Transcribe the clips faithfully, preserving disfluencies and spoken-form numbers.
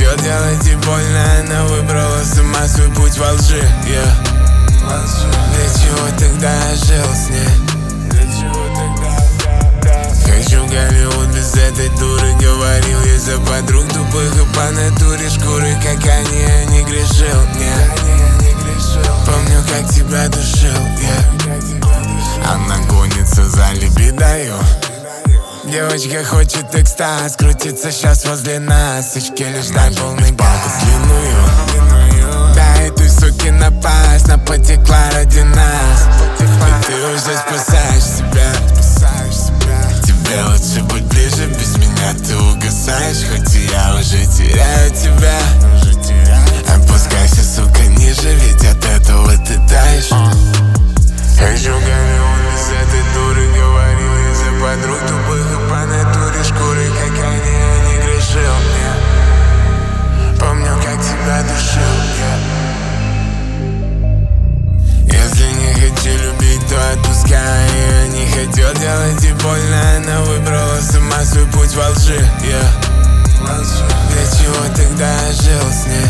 хотел делать ей больно, она выбрала сама свой путь во лжи, yeah. Для чего тогда я жил с ней? Хочу в Голливуд без этой дуры, говорил я за подруг тупых и по натуре шкуры, как они, я не грешил, не. Помню, как тебя душил, yeah. Она гонится за либидою. Девочка хочет экстаз, крутится сейчас возле нас. Сучки лишь дай полный газ, длинную. Дай этой суке напасть, она потекла ради нас. И ты уже спасаешь себя. Тебе лучше быть ближе, без меня ты угасаешь. Хоть и я уже теряю тебя. Опускайся, сука, ниже, ведь от этого ты таешь. Хочу в Голливуд без этой дуры, говорил я за подруг тупых и по натуре шкуры, как они, я не грешил, yeah. Помню, как тебя душил, yeah. Если не хочу любить, то отпускай. Я не хотел делать ей больно, она выбрала сама свой путь во лжи, yeah. Для чего тогда я жил с ней?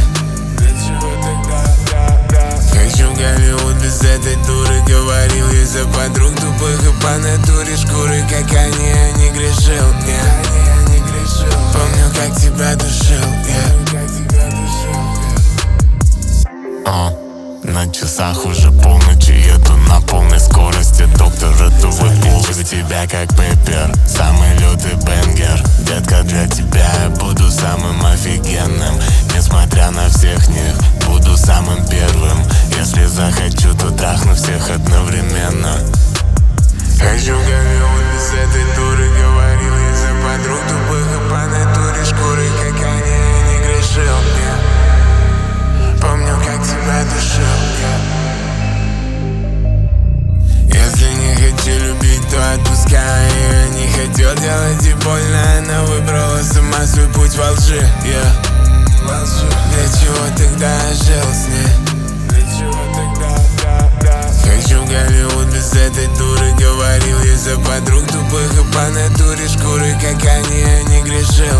Хочу в Голливуд без этой дуры, говорил я за подруг тупых и по натуре шкуры, как они, я не грешил, yeah. Помню, как тебя душил, yeah. uh, На часах уже полночь, еду на полной скорости. Доктор, это выпуск тебя как пеппер, самый лютый бенгер. Детка, для тебя я буду самым офигенным. Несмотря на всех них, буду самым первым. Если захочу, то трахну всех одновременно. Хочу в Голливуд без этой дуры, говорил я за подруг тупых и по натуре шкуры, как они, я не грешил, yeah. Помню, как тебя душил, yeah. Если не хочу любить, то отпускай. Я не хотел делать ей больно, она выбрала сама свой путь во лжи, yeah. Для чего тогда я жил с ней? Хочу в Голливуд без этой дуры, говорил я за подруг тупых и по натуре шкуры, как они, я не грешил.